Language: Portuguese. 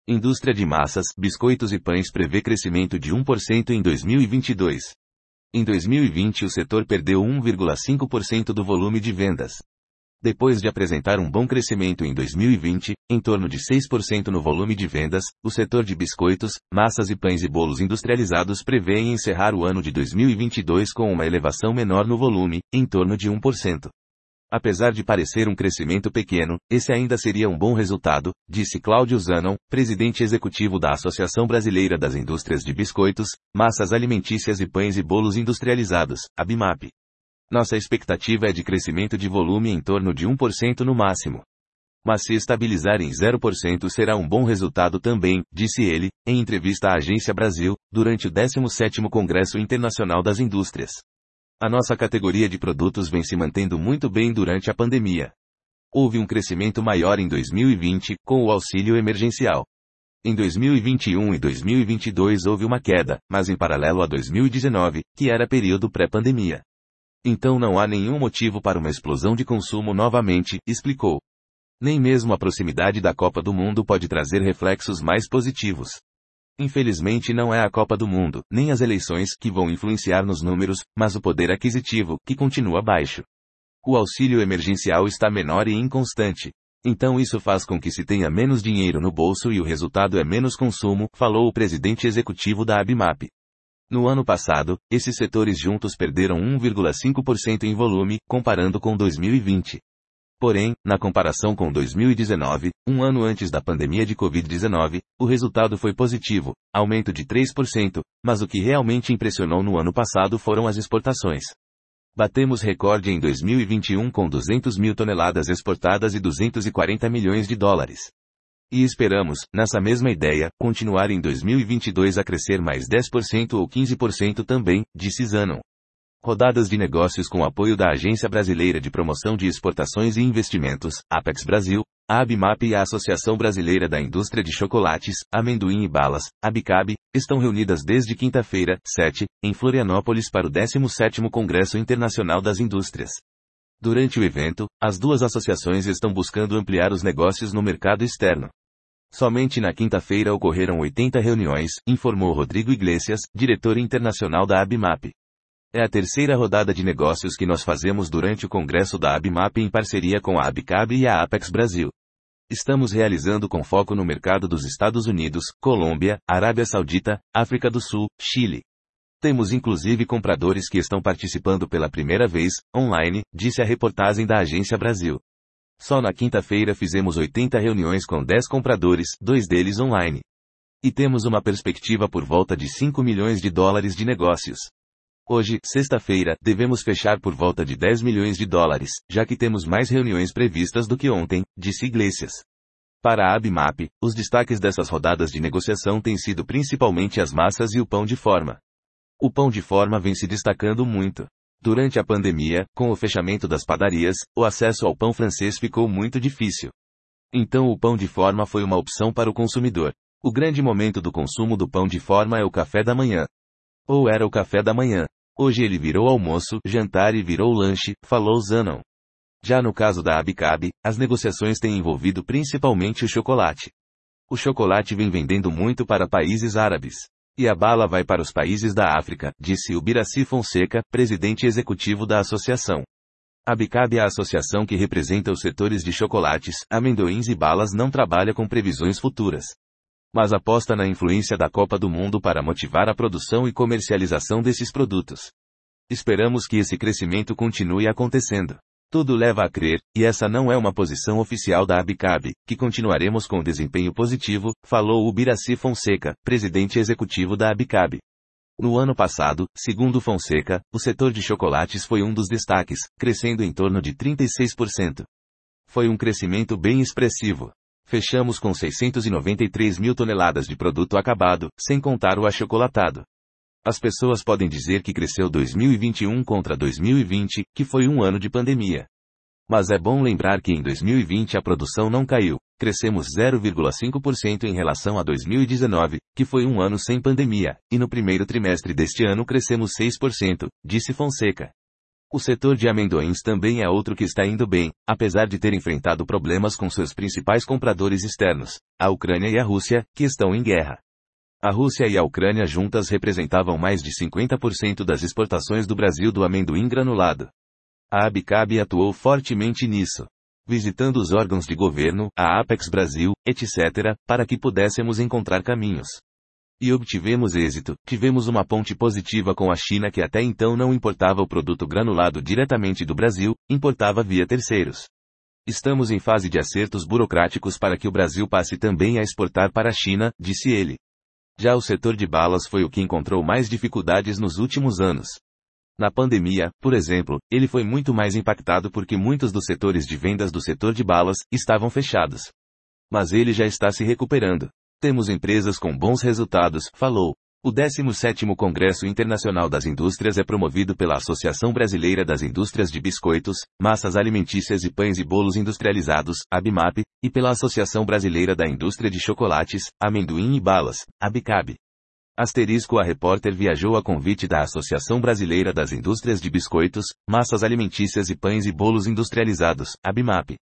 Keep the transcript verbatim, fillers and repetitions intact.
Indústria de massas, biscoitos e pães prevê crescimento de um por cento em dois mil e vinte e dois. Em dois mil e vinte o setor perdeu um vírgula cinco por cento do volume de vendas. Depois de apresentar um bom crescimento em dois mil e vinte, em torno de seis por cento no volume de vendas, o setor de biscoitos, massas e pães e bolos industrializados prevê encerrar o ano de dois mil e vinte e dois com uma elevação menor no volume, em torno de um por cento. Apesar de parecer um crescimento pequeno, esse ainda seria um bom resultado, disse Cláudio Zanon, presidente executivo da Associação Brasileira das Indústrias de Biscoitos, Massas Alimentícias e Pães e Bolos Industrializados, ABIMAP. Nossa expectativa é de crescimento de volume em torno de um por cento no máximo. Mas se estabilizar em zero por cento será um bom resultado também, disse ele, em entrevista à Agência Brasil, durante o décimo sétimo Congresso Internacional das Indústrias. A nossa categoria de produtos vem se mantendo muito bem durante a pandemia. Houve um crescimento maior em dois mil e vinte, com o auxílio emergencial. Em dois mil e vinte e um e dois mil e vinte e dois houve uma queda, mas em paralelo a dois mil e dezenove, que era período pré-pandemia. Então não há nenhum motivo para uma explosão de consumo novamente, explicou. Nem mesmo a proximidade da Copa do Mundo pode trazer reflexos mais positivos. Infelizmente não é a Copa do Mundo, nem as eleições, que vão influenciar nos números, mas o poder aquisitivo, que continua baixo. O auxílio emergencial está menor e inconstante. Então isso faz com que se tenha menos dinheiro no bolso e o resultado é menos consumo, falou o presidente executivo da ABIMAP. No ano passado, esses setores juntos perderam um vírgula cinco por cento em volume, comparando com dois mil e vinte. Porém, na comparação com dois mil e dezenove, um ano antes da pandemia de covid dezenove, o resultado foi positivo, aumento de três por cento, mas o que realmente impressionou no ano passado foram as exportações. Batemos recorde em dois mil e vinte e um com duzentas mil toneladas exportadas e duzentos e quarenta milhões de dólares. E esperamos, nessa mesma ideia, continuar em dois mil e vinte e dois a crescer mais dez por cento ou quinze por cento também, disse Zanon. Rodadas de negócios com apoio da Agência Brasileira de Promoção de Exportações e Investimentos, Apex Brasil, a ABIMAP e a Associação Brasileira da Indústria de Chocolates, Amendoim e Balas, ABICAB, estão reunidas desde quinta-feira, sete, em Florianópolis para o décimo sétimo Congresso Internacional das Indústrias. Durante o evento, as duas associações estão buscando ampliar os negócios no mercado externo. Somente na quinta-feira ocorreram oitenta reuniões, informou Rodrigo Iglesias, diretor internacional da ABIMAP. É a terceira rodada de negócios que nós fazemos durante o congresso da ABIMAP em parceria com a ABICAB e a Apex Brasil. Estamos realizando com foco no mercado dos Estados Unidos, Colômbia, Arábia Saudita, África do Sul, Chile. Temos inclusive compradores que estão participando pela primeira vez, online, disse a reportagem da Agência Brasil. Só na quinta-feira fizemos oitenta reuniões com dez compradores, dois deles online. E temos uma perspectiva por volta de cinco milhões de dólares de negócios. Hoje, sexta-feira, devemos fechar por volta de dez milhões de dólares, já que temos mais reuniões previstas do que ontem, disse Iglesias. Para a ABIMAP, os destaques dessas rodadas de negociação têm sido principalmente as massas e o pão de forma. O pão de forma vem se destacando muito. Durante a pandemia, com o fechamento das padarias, o acesso ao pão francês ficou muito difícil. Então o pão de forma foi uma opção para o consumidor. O grande momento do consumo do pão de forma é o café da manhã. Ou era o café da manhã. Hoje ele virou almoço, jantar e virou lanche, falou Zanon. Já no caso da ABICAB, as negociações têm envolvido principalmente o chocolate. O chocolate vem vendendo muito para países árabes. E a bala vai para os países da África, disse o Biraci Fonseca, presidente executivo da associação. A ABICAB é a associação que representa os setores de chocolates, amendoins e balas não trabalha com previsões futuras. Mas aposta na influência da Copa do Mundo para motivar a produção e comercialização desses produtos. Esperamos que esse crescimento continue acontecendo. Tudo leva a crer, e essa não é uma posição oficial da ABICAB, que continuaremos com desempenho positivo, falou o Biraci Fonseca, presidente executivo da ABICAB. No ano passado, segundo Fonseca, o setor de chocolates foi um dos destaques, crescendo em torno de trinta e seis por cento. Foi um crescimento bem expressivo. Fechamos com seiscentos e noventa e três mil toneladas de produto acabado, sem contar o achocolatado. As pessoas podem dizer que cresceu dois mil e vinte e um contra dois mil e vinte, que foi um ano de pandemia. Mas é bom lembrar que em dois mil e vinte a produção não caiu, crescemos zero vírgula cinco por cento em relação a dois mil e dezenove, que foi um ano sem pandemia, e no primeiro trimestre deste ano crescemos seis por cento, disse Fonseca. O setor de amendoins também é outro que está indo bem, apesar de ter enfrentado problemas com seus principais compradores externos, a Ucrânia e a Rússia, que estão em guerra. A Rússia e a Ucrânia juntas representavam mais de cinquenta por cento das exportações do Brasil do amendoim granulado. A Abicab atuou fortemente nisso, visitando os órgãos de governo, a Apex Brasil, etcétera, para que pudéssemos encontrar caminhos. E obtivemos êxito, tivemos uma ponte positiva com a China que até então não importava o produto granulado diretamente do Brasil, importava via terceiros. Estamos em fase de acertos burocráticos para que o Brasil passe também a exportar para a China, disse ele. Já o setor de balas foi o que encontrou mais dificuldades nos últimos anos. Na pandemia, por exemplo, ele foi muito mais impactado porque muitos dos setores de vendas do setor de balas estavam fechados. Mas ele já está se recuperando. Temos empresas com bons resultados, falou. O décimo sétimo Congresso Internacional das Indústrias é promovido pela Associação Brasileira das Indústrias de Biscoitos, Massas Alimentícias e Pães e Bolos Industrializados, ABIMAP, e pela Associação Brasileira da Indústria de Chocolates, Amendoim e Balas, ABICAB. Asterisco A repórter viajou a convite da Associação Brasileira das Indústrias de Biscoitos, Massas Alimentícias e Pães e Bolos Industrializados, ABIMAP.